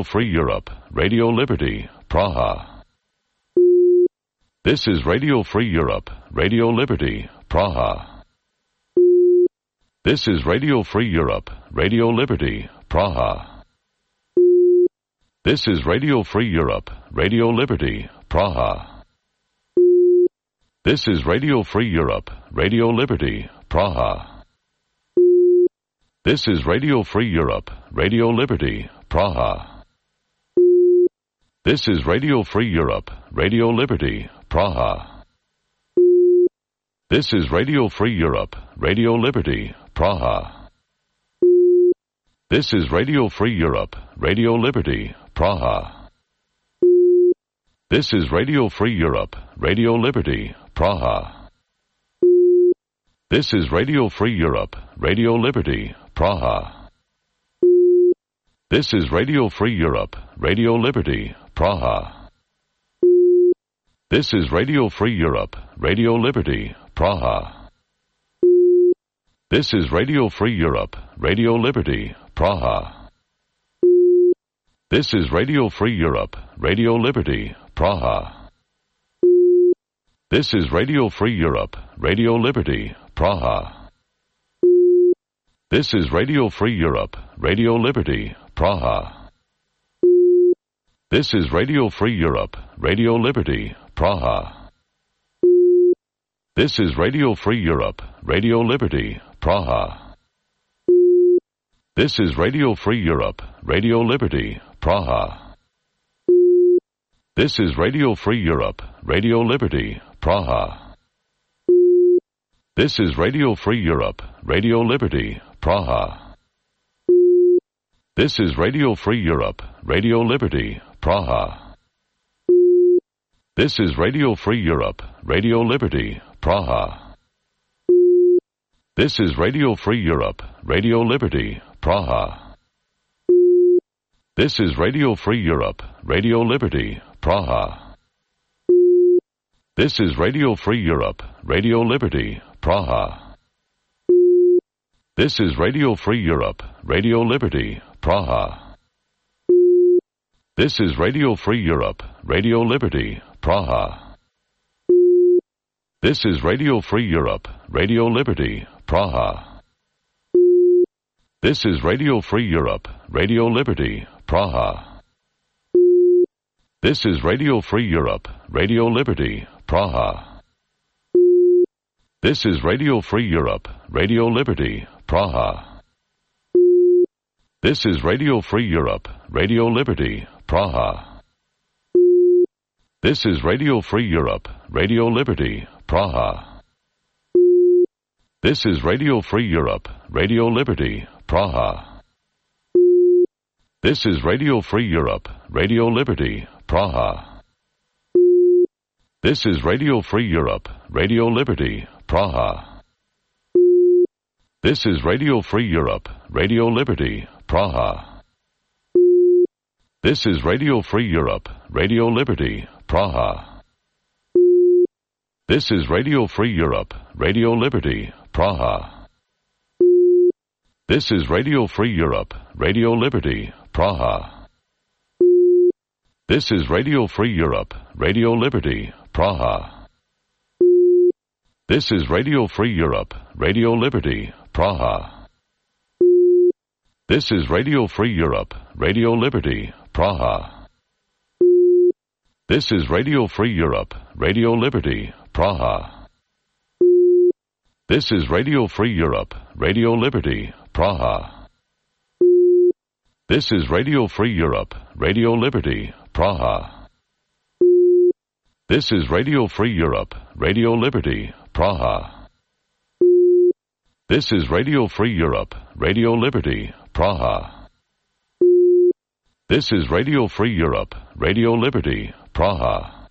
Radio Free Europe, Radio Liberty, Praha. This is Radio Free Europe, Radio Liberty, Praha. This is Radio Free Europe, Radio Liberty, Praha. This is Radio Free Europe, Radio Liberty, Praha. This is Radio Free Europe, Radio Liberty, Praha. This is Radio Free Europe, Radio Liberty, Praha. This is Radio Free Europe, Radio Liberty, Praha. This is Radio Free Europe, Radio Liberty, Praha. This is Radio Free Europe, Radio Liberty, Praha. This is Radio Free Europe, Radio Liberty, Praha. This is Radio Free Europe, Radio Liberty, Praha. This is Radio Free Europe, Radio Liberty, Praha. This is Radio Free Europe, Radio Liberty, Praha. This is Radio Free Europe, Radio Liberty, Praha. This is Radio Free Europe, Radio Liberty, Praha. This is Radio Free Europe, Radio Liberty, Praha. This is Radio Free Europe, Radio Liberty, Praha. This is Radio Free Europe, Radio Liberty, Praha. This is Radio Free Europe, Radio Liberty, Praha. This is Radio Free Europe, Radio Liberty, Praha. This is Radio Free Europe, Radio Liberty, Praha. This is Radio Free Europe, Radio Liberty, Praha. This is Radio Free Europe, Radio Liberty, Praha. This is Radio Free Europe, Radio Liberty, Praha. This is Radio Free Europe, Radio Liberty, Praha. This is Radio Free Europe, Radio Liberty, Praha. This is Radio Free Europe, Radio Liberty, Praha. This is Radio Free Europe, Radio Liberty, Praha. This is Radio Free Europe, Radio Liberty, Praha. This is Radio Free Europe, Radio Liberty, Praha. This is Radio Free Europe, Radio Liberty, Praha. This is Radio Free Europe, Radio Liberty, Praha. This is Radio Free Europe, Radio Liberty, Praha. This is Radio Free Europe, Radio Liberty, Praha. This is Radio Free Europe, Radio Liberty, Praha. This is Radio Free Europe, Radio Liberty, Praha. This is Radio Free Europe, Radio Liberty, Praha. This is Radio Free Europe, Radio Liberty, Praha. This is Radio Free Europe, Radio Liberty, Praha. This is Radio Free Europe, Radio Liberty, Praha. This is Radio Free Europe, Radio Liberty, Praha. This is Radio Free Europe, Radio Liberty, Praha. This is Radio Free Europe, Radio Liberty, Praha. This is Radio Free Europe, Radio Liberty, Praha. This is Radio Free Europe, Radio Liberty, Praha. This is Radio Free Europe, Radio Liberty, Praha. This is Radio Free Europe, Radio Liberty, Praha. This is Radio Free Europe, Radio Liberty, Praha. This is Radio Free Europe, Radio Liberty, Praha. This is Radio Free Europe, Radio Liberty, Praha. This is Radio Free Europe, Radio Liberty, Praha.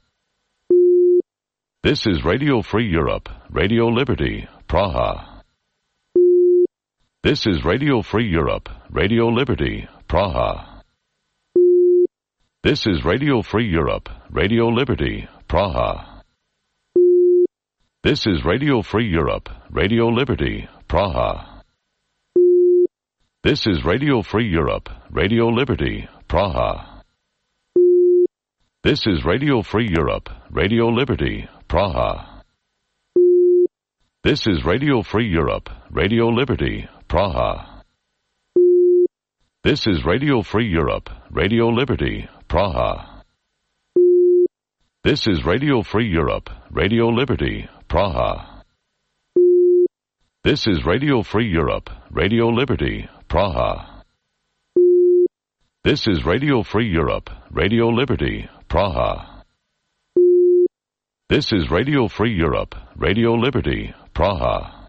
This is Radio Free Europe, Radio Liberty, Praha. This is Radio Free Europe, Radio Liberty, Praha. This is Radio Free Europe, Radio Liberty, Praha. This is Radio Free Europe, Radio Liberty, Praha. This is Radio Free Europe, Radio Liberty, Praha. This is Radio Free Europe, Radio Liberty, Praha. This is Radio Free Europe, Radio Liberty, Praha. This is Radio Free Europe, Radio Liberty, Praha. This is Radio Free Europe, Radio Liberty, Praha. This is Radio Free Europe, Radio Liberty, Praha. This is Radio Free Europe, Radio Liberty, Praha. This is Radio Free Europe, Radio Liberty, Praha.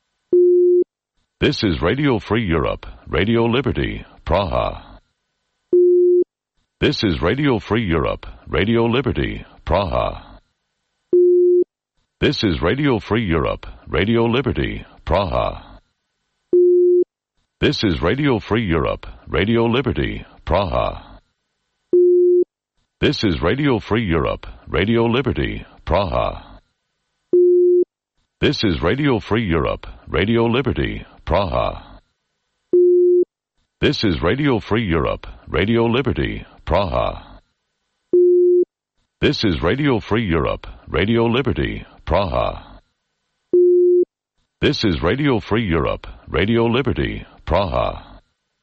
This is Radio Free Europe, Radio Liberty, Praha. This is Radio Free Europe, Radio Liberty, Praha. This is Radio Free Europe, Radio Liberty, Praha. This is Radio Free Europe, Radio Liberty, Praha. This is Radio Free Europe, Radio Liberty, Praha. This is Radio Free Europe, Radio Liberty, Praha. This is Radio Free Europe, Radio Liberty, Praha. This is Radio Free Europe, Radio Liberty, Praha. This is Radio Free Europe, Radio Liberty, Praha.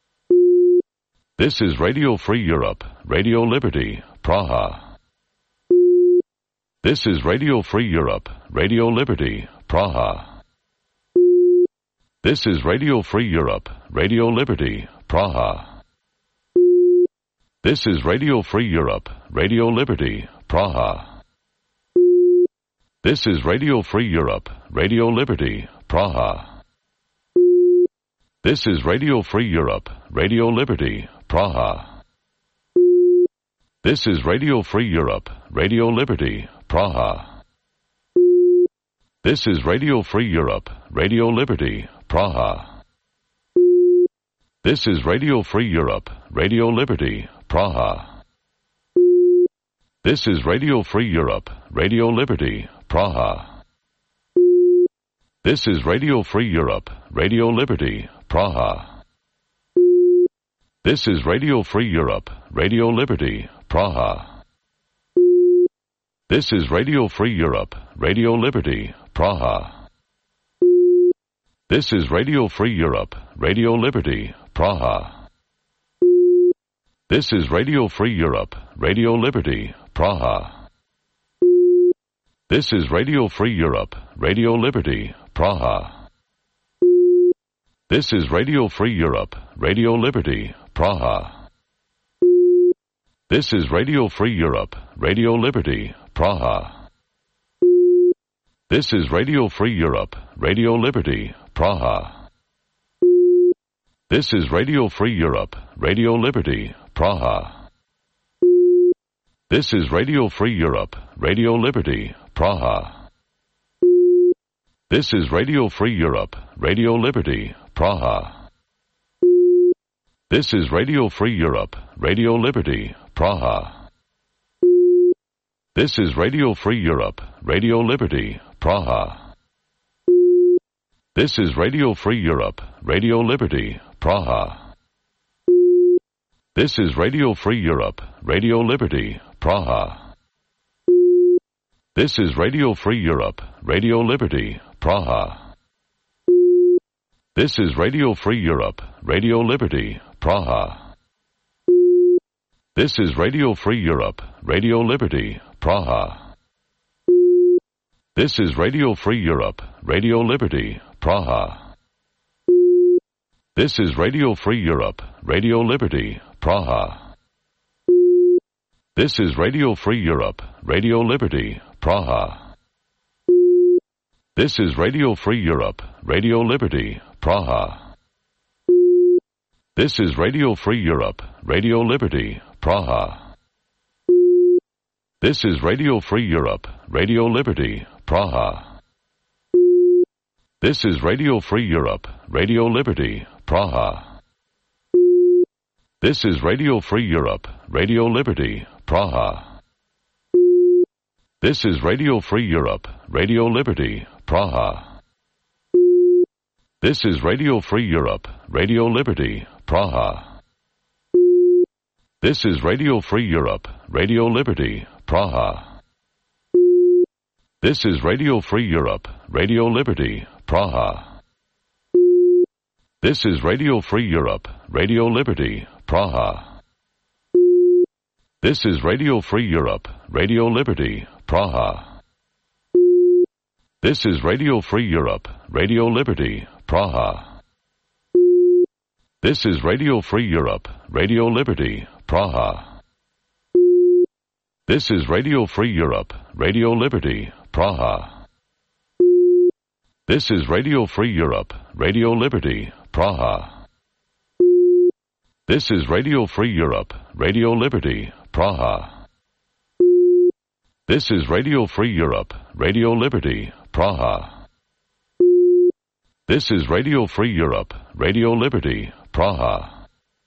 This is Radio Free Europe, Radio Liberty, Praha. This is Radio Free Europe, Radio Liberty, Praha. This is Radio Free Europe, Radio Liberty, Praha. This is Radio Free Europe, Radio Liberty, Praha. This is Radio Free Europe, Radio Liberty, Praha. This is Radio Free Europe, Radio Liberty, Praha. This is Radio Free Europe, Radio Liberty, Praha. This is Radio Free Europe, Radio Liberty, Praha. This is Radio Free Europe, Radio Liberty, Praha. This is Radio Free Europe, Radio Liberty, Praha. This is Radio Free Europe, Radio Liberty, Praha. This is Radio Free Europe, Radio Liberty, Praha. This is Radio Free Europe, Radio Liberty, Praha. This is Radio Free Europe, Radio Liberty, Praha. This is Radio Free Europe, Radio Liberty, Praha. This is Radio Free Europe, Radio Liberty, Praha. This is Radio Free Europe, Radio Liberty, Praha. This is Radio Free Europe, Radio Liberty, Praha. This is Radio Free Europe, Radio Liberty, Praha. This is Radio Free Europe, Radio Liberty, Praha. This is Radio Free Europe, Radio Liberty, Praha. This is Radio Free Europe, Radio Liberty, Praha. This is Radio Free Europe, Radio Liberty, Praha. This is Radio Free Europe, Radio Liberty, Praha. This is Radio Free Europe, Radio Liberty, Praha. This is Radio Free Europe, Radio Liberty, Praha. This is Radio Free Europe, Radio Liberty, Praha. This is Radio Free Europe, Radio Liberty, Praha. This is Radio Free Europe, Radio Liberty, Praha. This is Radio Free Europe, Radio Liberty, Praha. This is Radio Free Europe, Radio Liberty, Praha. This is Radio Free Europe, Radio Liberty, Praha. This is Radio Free Europe, Radio Liberty, Praha. This is Radio Free Europe, Radio Liberty, Praha. This is Radio Free Europe, Radio Liberty, Praha. This is Radio Free Europe, Radio Liberty, Praha. This is Radio Free Europe, Radio Liberty, Praha. This is Radio Free Europe, Radio Liberty, Praha. This is Radio Free Europe, Radio Liberty, Praha. This is Radio Free Europe, Radio Liberty, Praha. This is Radio Free Europe, Radio Liberty, Praha. This is Radio Free Europe, Radio Liberty, Praha. This is Radio Free Europe, Radio Liberty, Praha. This is Radio Free Europe, Radio Liberty, Praha. This is Radio Free Europe, Radio Liberty, Praha. This is Radio Free Europe, Radio Liberty, Praha. This is Radio Free Europe, Radio Liberty, Praha. This is Radio Free Europe, Radio Liberty, Praha. This is Radio Free Europe, Radio Liberty, Praha. This is Radio Free Europe, Radio Liberty, Praha.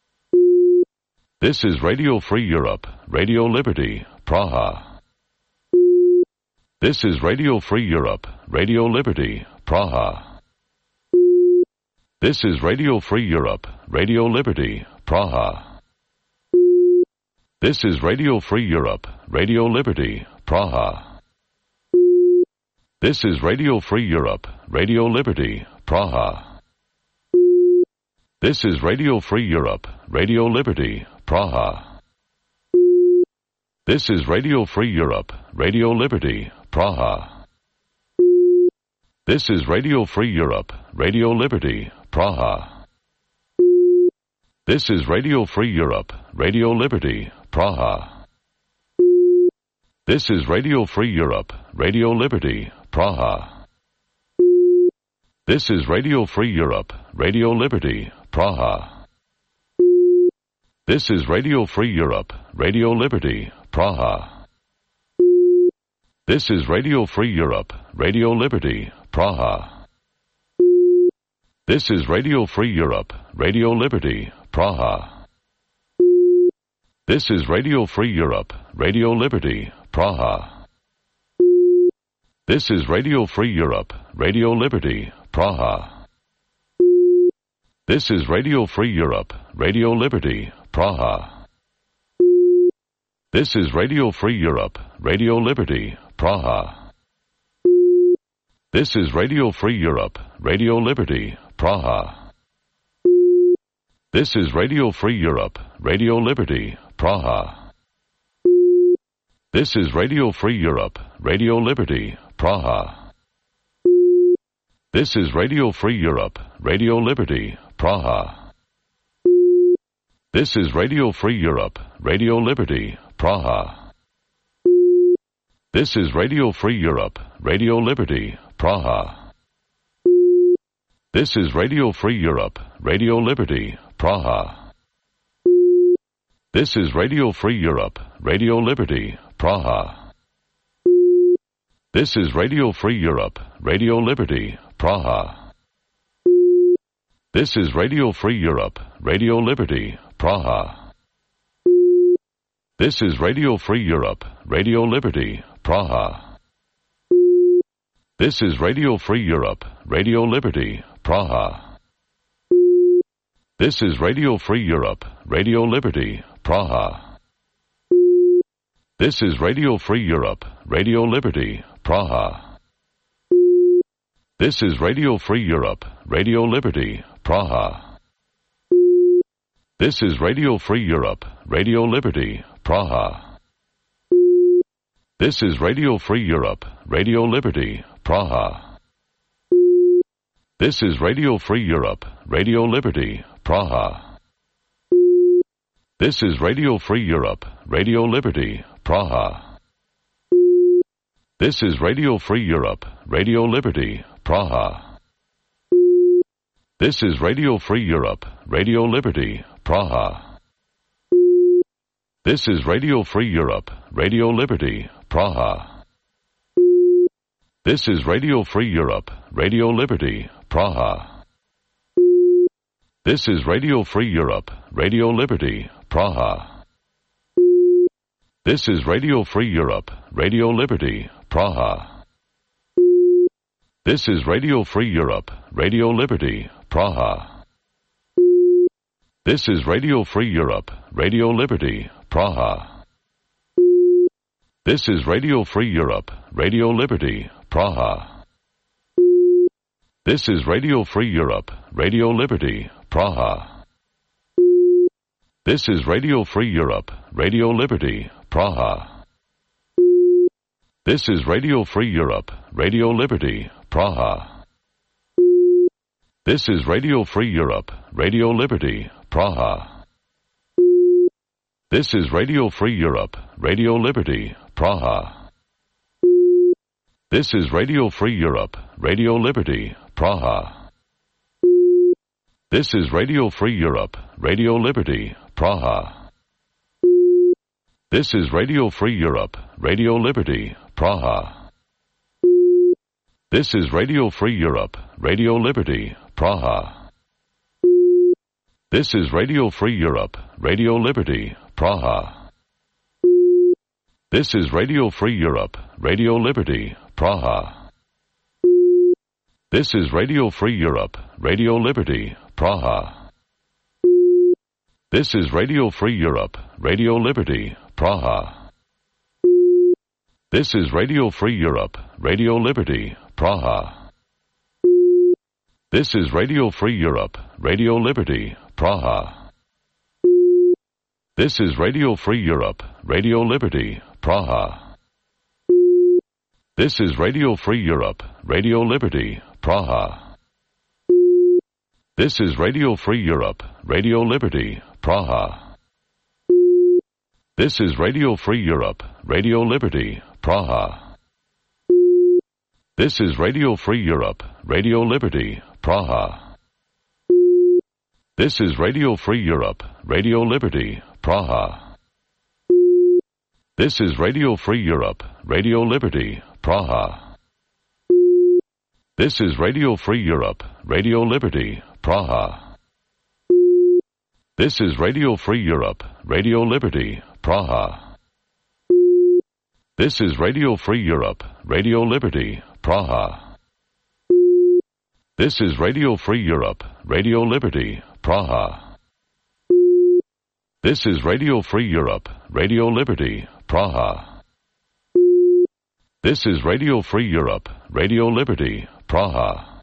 This is Radio Free Europe, Radio Liberty, Praha. This is Radio Free Europe, Radio Liberty, Praha. This is Radio Free Europe, Radio Liberty, Praha. This is Radio Free Europe, Radio Liberty, Praha. This is Radio Free Europe, Radio Liberty, Praha. This is Radio Free Europe, Radio Liberty, Praha. This is Radio Free Europe, Radio Liberty, Praha. This is Radio Free Europe, Radio Liberty, Praha. This is Radio Free Europe, Radio Liberty, Praha. This is Radio Free Europe, Radio Liberty, Praha. This is Radio Free Europe, Radio Liberty, Praha. This is Radio Free Europe, Radio Liberty, Praha. This is Radio Free Europe, Radio Liberty, Praha. This is Radio Free Europe, Radio Liberty, Praha. This is Radio Free Europe, Radio Liberty, Praha. This is Radio Free Europe, Radio Liberty, Praha. This is Radio Free Europe, Radio Liberty, Praha. This is Radio Free Europe, Radio Liberty, Praha. This is Radio Free Europe, Radio Liberty, Praha. This is Radio Free Europe, Radio Liberty, Praha. This is Radio Free Europe, Radio Liberty, Praha. This is Radio Free Europe, Radio Liberty, Praha. This is Radio Free Europe, Radio Liberty, Praha. This is Radio Free Europe, Radio Liberty, Praha. This is Radio Free Europe, Radio Liberty, Praha. This is Radio Free Europe, Radio Liberty, Praha. This is Radio Free Europe, Radio Liberty, Praha. This is Radio Free Europe, Radio Liberty, Praha. This is Radio Free Europe, Radio Liberty, Praha. This is Radio Free Europe, Radio Liberty, Praha. This is Radio Free Europe, Radio Liberty, Praha. This is Radio Free Europe, Radio Liberty, Praha. This is Radio Free Europe, Radio Liberty, Praha. This is Radio Free Europe, Radio Liberty, Praha. This is Radio Free Europe, Radio Liberty, Praha. This is Radio Free Europe, Radio Liberty, Praha. This is Radio Free Europe, Radio Liberty, Praha. This is Radio Free Europe, Radio Liberty, Praha. This is Radio Free Europe, Radio Liberty, Praha. This is Radio Free Europe, Radio Liberty, Praha. This is Radio Free Europe, Radio Liberty, Praha. This is Radio Free Europe, Radio Liberty, Praha. This is Radio Free Europe, Radio Liberty, Praha. This is Radio Free Europe, Radio Liberty, Praha. This is Radio Free Europe, Radio Liberty, Praha. This is Radio Free Europe, Radio Liberty, Praha. This is Radio Free Europe, Radio Liberty, Praha. This is Radio Free Europe, Radio Liberty, Praha. This is Radio Free Europe, Radio Liberty, Praha. This is Radio Free Europe, Radio Liberty, Praha. This is Radio Free Europe, Radio Liberty, Praha. This is Radio Free Europe, Radio Liberty, Praha. This is Radio Free Europe, Radio Liberty, Praha. This is Radio Free Europe, Radio Liberty, Praha. This is Radio Free Europe, Radio Liberty, Praha. This is Radio Free Europe, Radio Liberty, Praha. This is Radio Free Europe, Radio Liberty, Praha. This is Radio Free Europe, Radio Liberty, Praha. This is Radio Free Europe, Radio Liberty, Praha. This is Radio Free Europe, Radio Liberty, Praha. This is Radio Free Europe, Radio Liberty, Praha. This is Radio Free Europe, Radio Liberty, Praha. This is Radio Free Europe, Radio Liberty, Praha. This is Radio Free Europe, Radio Liberty, Praha. This is Radio Free Europe, Radio Liberty, Praha. This is Radio Free Europe, Radio Liberty, Praha. This is Radio Free Europe, Radio Liberty, Praha. This is Radio Free Europe, Radio Liberty, Praha. This is Radio Free Europe, Radio Liberty, Praha. This is Radio Free Europe, Radio Liberty, Praha. This is Radio Free Europe, Radio Liberty, Praha. This is Radio Free Europe, Radio Liberty, Praha. This is Radio Free Europe, Radio Liberty, Praha. This is Radio Free Europe, Radio Liberty, Praha.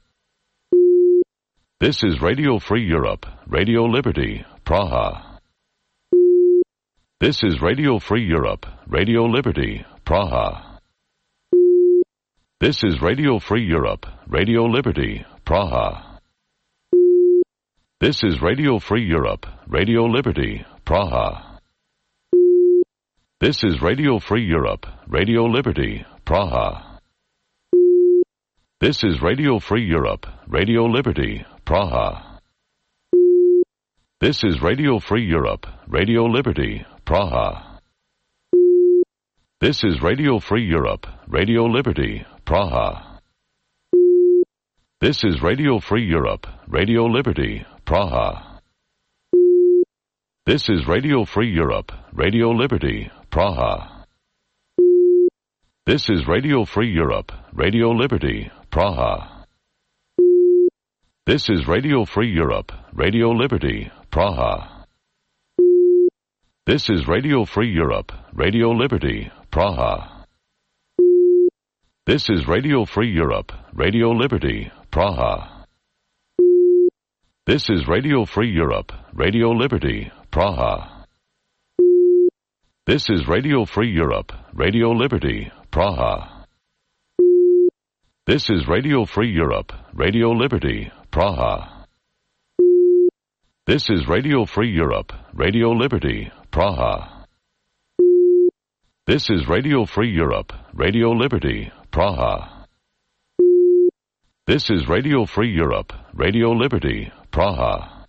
This is Radio Free Europe, Radio Liberty, Praha. This is Radio Free Europe, Radio Liberty, Praha. This is Radio Free Europe, Radio Liberty, Praha. This is Radio Free Europe, Radio Liberty, Praha. This is Radio Free Europe, Radio Liberty, Praha. This is Radio Free Europe, Radio Liberty, Praha. This is Radio Free Europe, Radio Liberty, Praha. This is Radio Free Europe, Radio Liberty, Praha. This is Radio Free Europe, Radio Liberty, Praha. This is Radio Free Europe, Radio Liberty, Praha. This is Radio Free Europe, Radio Liberty, Praha. This is Radio Free Europe, Radio Liberty, Praha. This is Radio Free Europe, Radio Liberty, Praha. This is Radio Free Europe, Radio Liberty, Praha. This is Radio Free Europe, Radio Liberty, Praha. This is Radio Free Europe, Radio Liberty, Praha. This is Radio Free Europe, Radio Liberty, Praha. This is Radio Free Europe, Radio Liberty, Praha. This is Radio Free Europe, Radio Liberty, Praha. This is Radio Free Europe, Radio Liberty, Praha.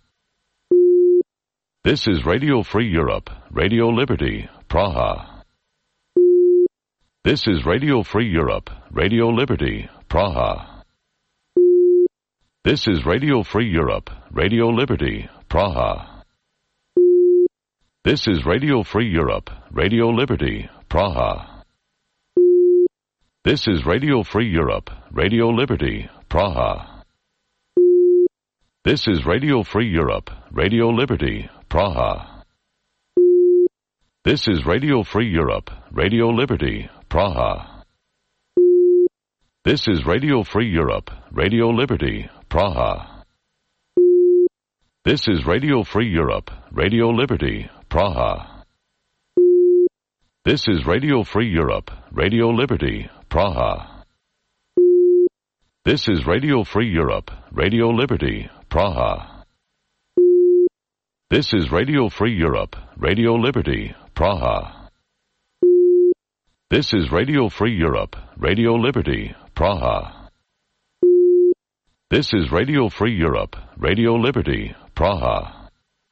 This is Radio Free Europe, Radio Liberty, Praha. This is Radio Free Europe, Radio Liberty, Praha. This is Radio Free Europe, Radio Liberty, Praha. This is Radio Free Europe, Radio Liberty, Praha. This is Radio Free Europe, Radio Liberty, Praha. This is Radio Free Europe, Radio Liberty, Praha. This is Radio Free Europe, Radio Liberty, Praha. This is Radio Free Europe, Radio Liberty, Praha. This is Radio Free Europe, Radio Liberty, Praha. This is Radio Free Europe, Radio Liberty, Praha. This is Radio Free Europe, Radio Liberty, Praha. This is Radio Free Europe, Radio Liberty, Praha. This is Radio Free Europe, Radio Liberty, Praha. This is Radio Free Europe, Radio Liberty, Praha.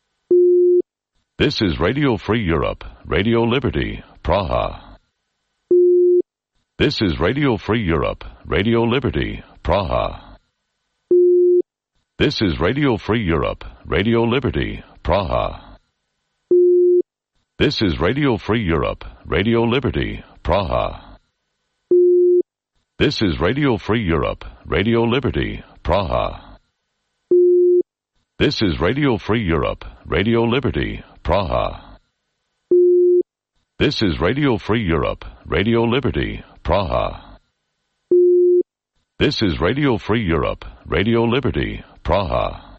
This is Radio Free Europe, Radio Liberty, Praha. This is Radio Free Europe, Radio Liberty, Praha. This is Radio Free Europe, Radio Liberty, Praha. This is Radio Free Europe, Radio Liberty, Praha. This is Radio Free Europe, Radio Liberty, Praha. This is Radio Free Europe, Radio Liberty, Praha. This is Radio Free Europe, Radio Liberty, Praha. This is Radio Free Europe, Radio Liberty, Praha.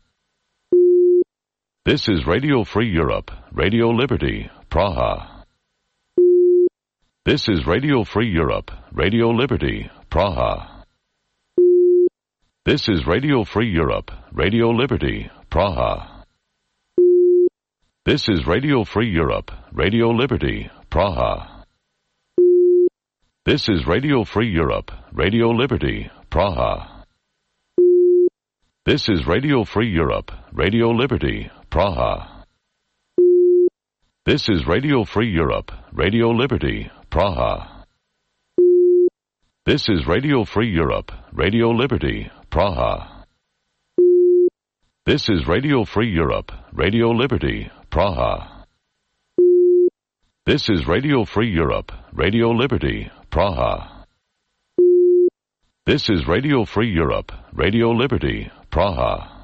This is Radio Free Europe, Radio Liberty, Praha. This is Radio Free Europe, Radio Liberty, Praha. This is Radio Free Europe, Radio Liberty, Praha. This is Radio Free Europe, Radio Liberty, Praha. This is Radio Free Europe, Radio Liberty, Praha. This is Radio Free Europe, Radio Liberty, Praha. This is Radio Free Europe, Radio Liberty, Praha. This is Radio Free Europe, Radio Liberty, Praha. This is Radio Free Europe, Radio Liberty, Praha. This is Radio Free Europe, Radio Liberty, Praha. This is Radio Free Europe, Radio Liberty, Praha.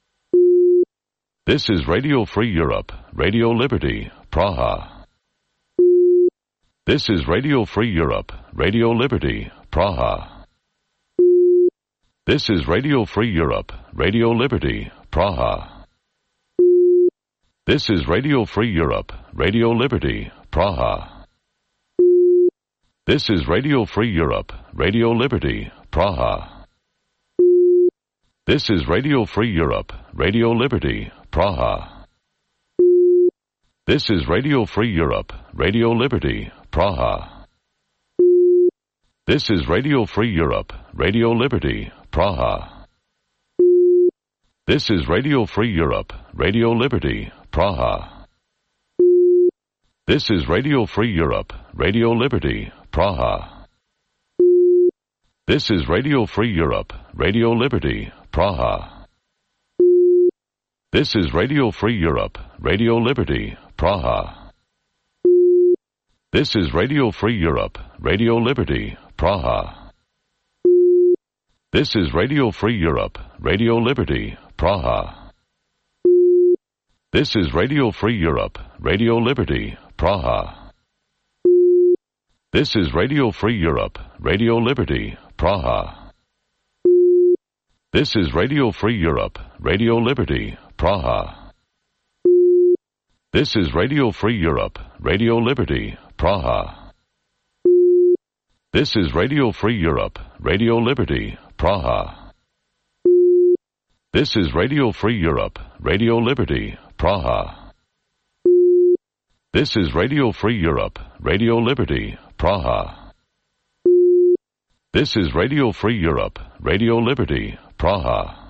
This is Radio Free Europe, Radio Liberty, Praha. This is Radio Free Europe, Radio Liberty, Praha. This is Radio Free Europe, Radio Liberty, Praha. This is Radio Free Europe, Radio Liberty, Praha. This is Radio Free Europe, Radio Liberty, Praha. This is Radio Free Europe, Radio Liberty, Praha. This is Radio Free Europe, Radio Liberty, Praha. This is Radio Free Europe, Radio Liberty, Praha. This is Radio Free Europe, Radio Liberty, Praha. This is Radio Free Europe, Radio Liberty, Praha. This is Radio Free Europe, Radio Liberty, Praha. This is Radio Free Europe, Radio Liberty, Praha. This is Radio Free Europe, Radio Liberty, Praha. This is Radio Free Europe, Radio Liberty, Praha. This is Radio Free Europe, Radio Liberty, Praha. This is Radio Free Europe, Radio Liberty, Praha. This is Radio Free Europe, Radio Liberty, Praha. This is Radio Free Europe, Radio Liberty, Praha. This is Radio Free Europe, Radio Liberty, Praha. This is Radio Free Europe, Radio Liberty, Praha. This is Radio Free Europe, Radio Liberty, Praha. This is Radio Free Europe, Radio Liberty, Praha.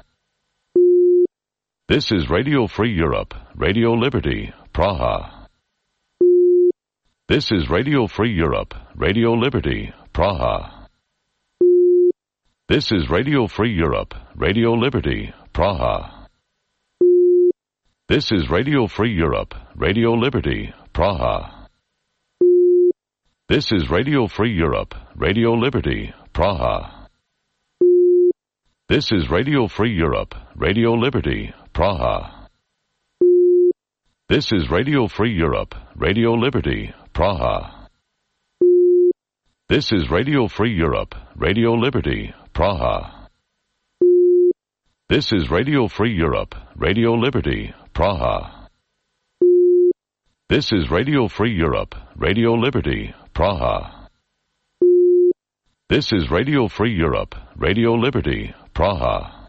This is Radio Free Europe, Radio Liberty, Praha. This is Radio Free Europe, Radio Liberty, Praha. This is Radio Free Europe, Radio Liberty, Praha. This is Radio Free Europe, Radio Liberty, Praha. This is Radio Free Europe, Radio Liberty, Praha. This is Radio Free Europe, Radio Liberty, Praha. This is Radio Free Europe, Radio Liberty, Praha. This is Radio Free Europe, Radio Liberty, Praha. This is Radio Free Europe, Radio Liberty, Praha. This is Radio Free Europe, Radio Liberty, Praha. This is Radio Free Europe, Radio Liberty, Praha.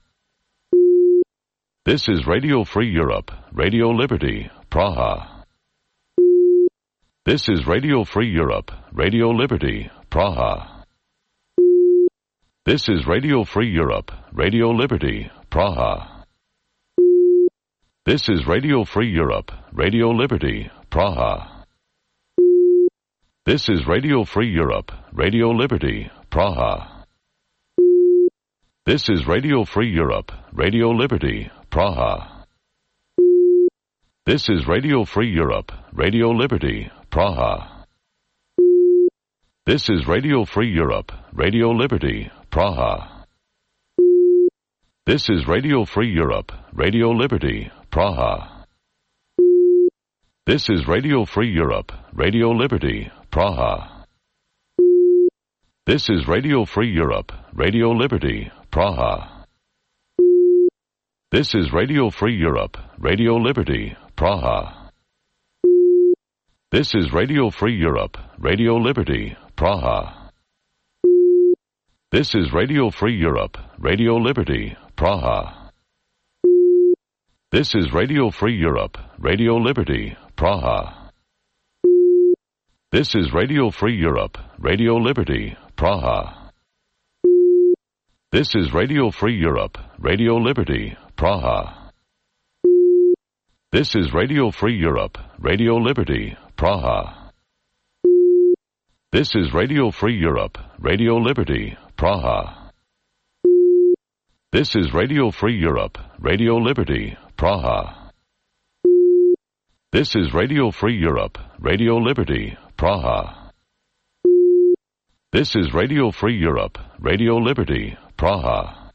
This is Radio Free Europe, Radio Liberty, Praha. This is Radio Free Europe, Radio Liberty, Praha. This is Radio Free Europe, Radio Liberty, Praha. This is Radio Free Europe, Radio Liberty, Praha. This is Radio Free Europe, Radio Liberty, Praha. This is Radio Free Europe, Radio Liberty, Praha. This is Radio Free Europe, Radio Liberty, Praha. This is Radio Free Europe, Radio Liberty, Praha. This is Radio Free Europe, Radio Liberty, Praha. This is Radio Free Europe, Radio Liberty, Praha. This is Radio Free Europe, Radio Liberty, Praha. This is Radio Free Europe, Radio Liberty, Praha. This is Radio Free Europe, Radio Liberty, Praha. This is Radio Free Europe, Radio Liberty, Praha. This is Radio Free Europe, Radio Liberty, Praha. This is Radio Free Europe, Radio Liberty, Praha. This is Radio Free Europe, Radio Liberty, Praha. This is Radio Free Europe, Radio Liberty, Praha. This is Radio Free Europe, Radio Liberty, Praha. This is Radio Free Europe, Radio Liberty, Praha. This is Radio Free Europe, Radio Liberty, Praha. This is Radio Free Europe, Radio Liberty, Praha.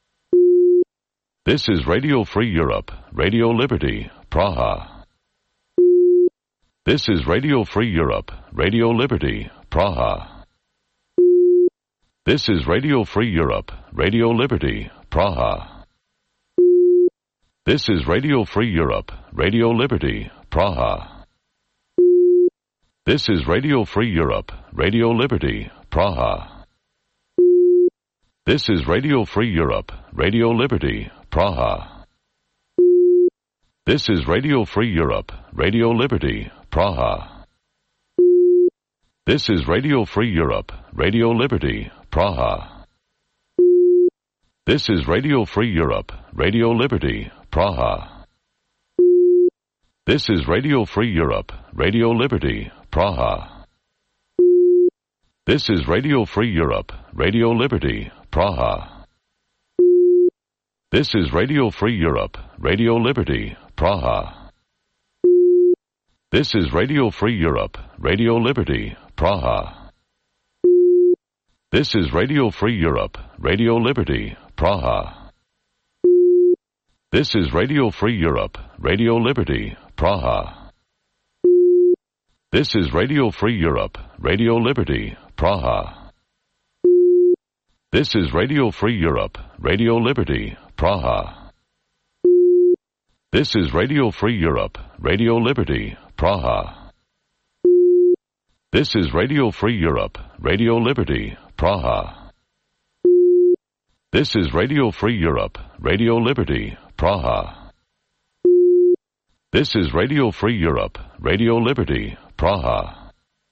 This is Radio Free Europe, Radio Liberty, Praha. This is Radio Free Europe, Radio Liberty, Praha. This is Radio Free Europe, Radio Liberty, Praha. This is Radio Free Europe, Radio Liberty, Praha. This is Radio Free Europe, Radio Liberty, Praha. This is Radio Free Europe, Radio Liberty, Praha. This is Radio Free Europe, Radio Liberty, Praha. This is Radio Free Europe, Radio Liberty, Praha. This is Radio Free Europe, Radio Liberty, Praha. This is Radio Free Europe, Radio Liberty, Praha. This is Radio Free Europe, Radio Liberty, Praha. This is Radio Free Europe, Radio Liberty, Praha. This is Radio Free Europe, Radio Liberty, Praha. This is Radio Free Europe, Radio Liberty, Praha. This is Radio Free Europe, Radio Liberty, Praha. This is Radio Free Europe, Radio Liberty, Praha. This is Radio Free Europe, Radio Liberty, Praha. This is Radio Free Europe, Radio Liberty, Praha. This is Radio Free Europe, Radio Liberty, Praha. This is Radio Free Europe, Radio Liberty, Praha. This is Radio Free Europe, Radio Liberty, Praha.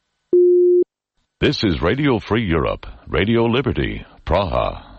This is Radio Free Europe, Radio Liberty, Praha.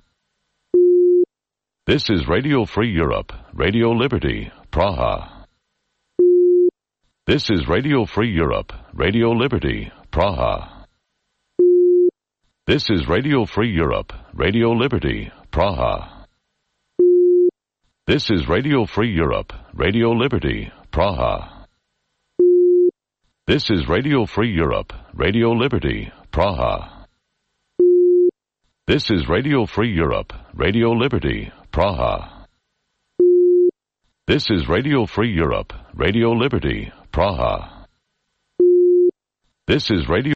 This is Radio Free Europe, Radio Liberty, Praha. This is Radio Free Europe, Radio Liberty, Praha. This is Radio Free Europe, Radio Liberty, Praha. This is Radio Free Europe, Radio Liberty, Praha. This is Radio Free Europe, Radio Liberty, Praha. This is Radio Free Europe, Radio Liberty, Praha. This is Radio Free Europe, Radio Liberty, Praha. This is Radio